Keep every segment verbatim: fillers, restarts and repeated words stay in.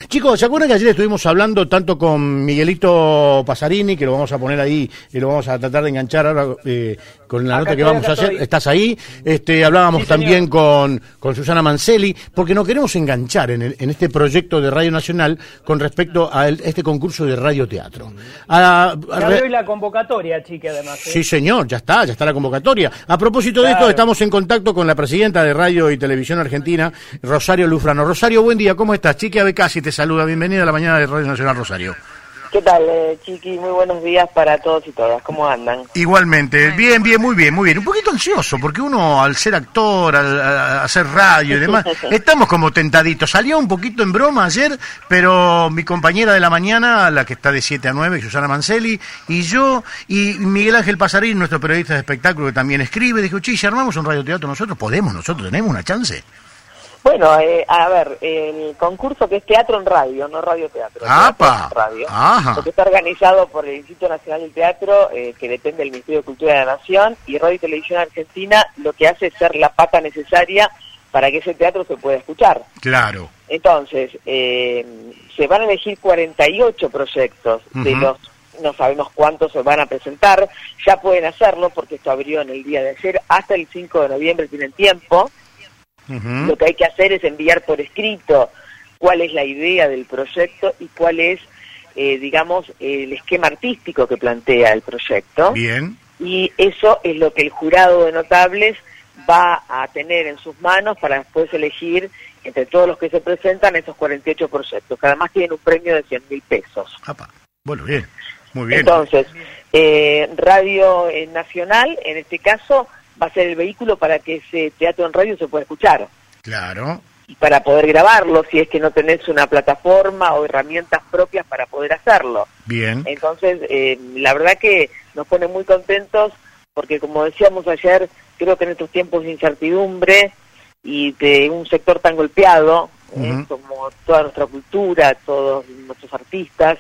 Chicos, ¿se acuerdan que ayer estuvimos hablando tanto con Miguelito Pasarini, que lo vamos a poner ahí y lo vamos a tratar de enganchar ahora eh, con la acá nota que estoy, vamos a hacer? estoy. ¿Estás ahí? Este, hablábamos Sí, también señor. con, con Susana Mancelli, porque nos queremos enganchar en, el, en este proyecto de Radio Nacional con respecto a el, este concurso de radioteatro. A, a, Ya veo la convocatoria, chique, además. ¿eh? Sí, señor, ya está, ya está la convocatoria. A propósito de Claro. esto, estamos en contacto con la presidenta de Radio y Televisión Argentina, Rosario Lufrano. Rosario, buen día, ¿cómo estás? Chiqui Abecasi te saluda, bienvenida a la mañana de Radio Nacional, Rosario. ¿Qué tal, eh, Chiqui? Muy buenos días para todos y todas. ¿Cómo andan? Igualmente, bien, bien, muy bien, muy bien. Un poquito ansioso, porque uno al ser actor, al, a hacer radio y demás, estamos como tentaditos. Salió un poquito en broma ayer, pero mi compañera de la mañana, la que está de siete a nueve, Susana Mancelli, y yo, y Miguel Ángel Pasarín, nuestro periodista de espectáculo que también escribe, dijo, chi, si armamos un radioteatro nosotros, podemos, nosotros tenemos una chance. Bueno, eh, a ver, el concurso que es teatro en radio, no radioteatro. ¡Apa! Teatro en radio, Ajá. porque está organizado por el Instituto Nacional del Teatro, eh, que depende del Ministerio de Cultura de la Nación, y Radio y Televisión Argentina lo que hace es ser la pata necesaria para que ese teatro se pueda escuchar. Claro. Entonces, eh, se van a elegir cuarenta y ocho proyectos, uh-huh. de los no sabemos cuántos se van a presentar, ya pueden hacerlo porque esto abrió en el día de ayer, hasta el cinco de noviembre tienen tiempo. Uh-huh. Lo que hay que hacer es enviar por escrito cuál es la idea del proyecto y cuál es, eh, digamos, el esquema artístico que plantea el proyecto. Bien. Y eso es lo que el jurado de notables va a tener en sus manos para después elegir entre todos los que se presentan esos cuarenta y ocho proyectos, que además tienen un premio de cien mil pesos. Apa. Bueno, bien, muy bien. Entonces, eh, Radio Nacional, en este caso, va a ser el vehículo para que ese teatro en radio se pueda escuchar. Claro. Y para poder grabarlo, si es que no tenés una plataforma o herramientas propias para poder hacerlo. Bien. Entonces, eh, la verdad que nos pone muy contentos, porque como decíamos ayer, creo que en estos tiempos de incertidumbre y de un sector tan golpeado, uh-huh. eh, como toda nuestra cultura, todos nuestros artistas,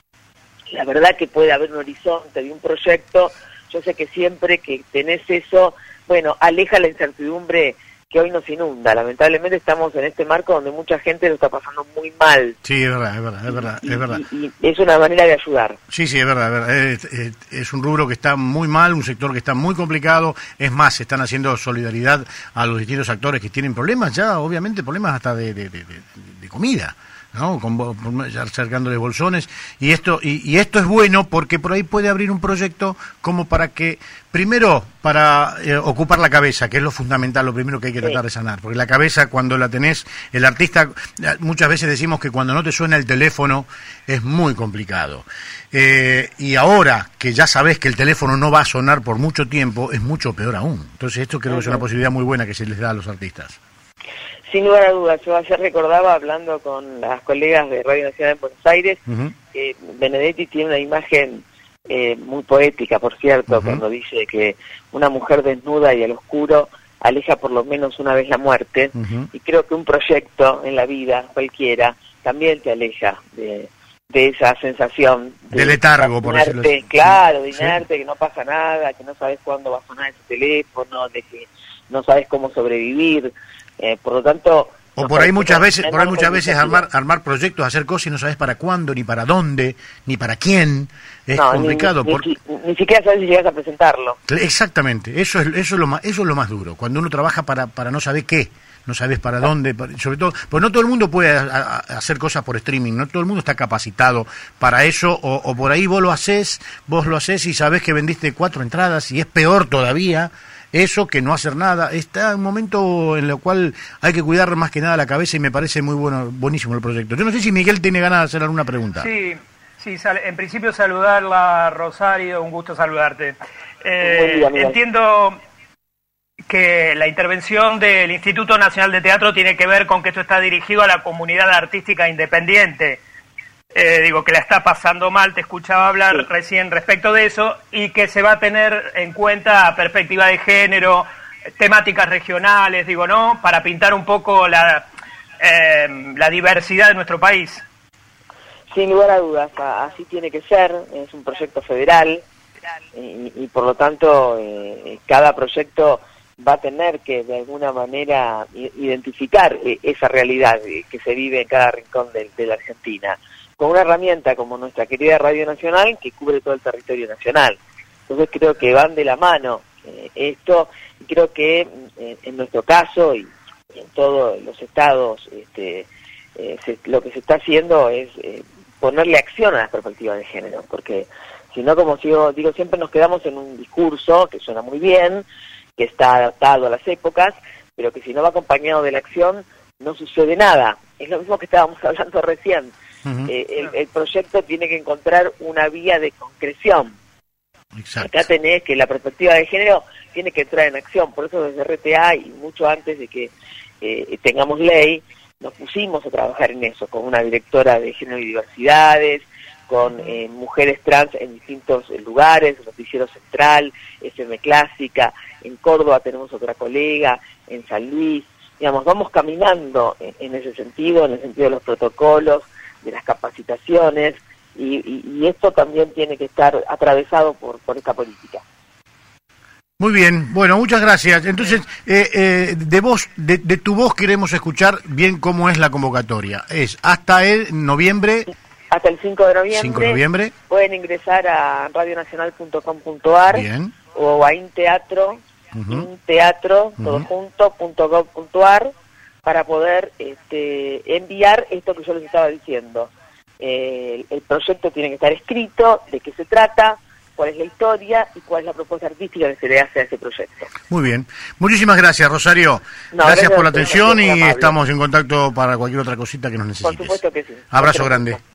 la verdad que puede haber un horizonte de un proyecto. Yo sé que siempre que tenés eso, bueno, aleja la incertidumbre que hoy nos inunda. Lamentablemente estamos en este marco donde mucha gente lo está pasando muy mal. Sí, es verdad, es verdad, es verdad. Y, es, verdad. Y, y es una manera de ayudar. Sí, sí, es verdad, es verdad. Es, es, es un rubro que está muy mal, un sector que está muy complicado. Es más, se están haciendo solidaridad a los distintos actores que tienen problemas ya, obviamente, problemas hasta de, de, de, de, de comida, ¿no? Con, ya acercándoles bolsones, y esto y, y esto es bueno porque por ahí puede abrir un proyecto como para que, primero, para eh, ocupar la cabeza, que es lo fundamental, lo primero que hay que tratar sí. de sanar, porque la cabeza cuando la tenés, el artista, muchas veces decimos que cuando no te suena el teléfono es muy complicado, eh, y ahora que ya sabés que el teléfono no va a sonar por mucho tiempo, es mucho peor aún. Entonces esto creo que es una posibilidad muy buena que se les da a los artistas. Sin lugar a dudas, yo ayer recordaba, hablando con las colegas de Radio Nacional en Buenos Aires, uh-huh. que Benedetti tiene una imagen eh, muy poética, por cierto, uh-huh. cuando dice que una mujer desnuda y al oscuro aleja por lo menos una vez la muerte, uh-huh. y creo que un proyecto en la vida, cualquiera, también te aleja de, de esa sensación. De, de letargo, por decirlo así. Claro, de sí. inerte, que no pasa nada, que no sabes cuándo va a sonar ese teléfono, de que no sabes cómo sobrevivir. Eh, por lo tanto, o por ahí muchas veces, por ahí muchas veces armar armar proyectos, hacer cosas y no sabes para cuándo, ni para dónde, ni para quién, es no, complicado. Ni, por... ni, ni siquiera sabes si llegas a presentarlo. Exactamente, eso es eso es lo más eso es lo más duro, cuando uno trabaja para para no saber qué, no sabes para dónde, sobre todo, pues no todo el mundo puede a, a, hacer cosas por streaming, no todo el mundo está capacitado para eso, o, o por ahí vos lo haces, vos lo haces y sabés que vendiste cuatro entradas y es peor todavía. Eso que no hacer nada, está en un momento en el cual hay que cuidar más que nada la cabeza y me parece muy bueno, buenísimo el proyecto. Yo no sé si Miguel tiene ganas de hacer alguna pregunta. Sí, sí, en principio saludarla, Rosario, un gusto saludarte. Eh, día, entiendo que la intervención del Instituto Nacional de Teatro tiene que ver con que esto está dirigido a la comunidad artística independiente. Eh, digo, que la está pasando mal, te escuchaba hablar sí. recién respecto de eso, y que se va a tener en cuenta perspectiva de género, temáticas regionales, digo, ¿no? Para pintar un poco la, eh, la diversidad de nuestro país. Sin lugar a dudas, así tiene que ser, es un proyecto federal, y, y por lo tanto eh, cada proyecto va a tener que de alguna manera identificar esa realidad que se vive en cada rincón de, de la Argentina, con una herramienta como nuestra querida Radio Nacional que cubre todo el territorio nacional. Entonces creo que van de la mano eh, esto, y creo que eh, en nuestro caso y en todos los estados este, eh, se, lo que se está haciendo es eh, ponerle acción a las perspectivas de género, porque si no, como digo, digo, siempre nos quedamos en un discurso que suena muy bien, que está adaptado a las épocas, pero que si no va acompañado de la acción, no sucede nada. Es lo mismo que estábamos hablando recién. Uh-huh. eh, el, el proyecto tiene que encontrar una vía de concreción. Exacto. Acá tenés que la perspectiva de género tiene que entrar en acción, por eso desde R T A y mucho antes de que eh, tengamos ley, nos pusimos a trabajar en eso, con una directora de género y diversidades, con eh, mujeres trans en distintos lugares, Noticiero Central, F M Clásica, en Córdoba tenemos otra colega, en San Luis, digamos, vamos caminando en, en ese sentido, en el sentido de los protocolos, de las capacitaciones, y, y, y esto también tiene que estar atravesado por, por esta política. Muy bien, bueno, muchas gracias. Entonces, eh, eh, de vos, de, de tu voz queremos escuchar bien cómo es la convocatoria. Es hasta el noviembre... Hasta el cinco de noviembre, cinco de noviembre. Pueden ingresar a radio nacional punto com punto a r o a Inteatro, uh-huh. Inteatro, uh-huh. todo junto, punto gov punto a r para poder este, enviar esto que yo les estaba diciendo. Eh, el, el proyecto tiene que estar escrito, de qué se trata, cuál es la historia y cuál es la propuesta artística que se le hace a ese proyecto. Muy bien. Muchísimas gracias, Rosario. No, gracias, gracias por la atención y estamos en contacto para cualquier otra cosita que nos necesites. Por supuesto que sí. Abrazo grande.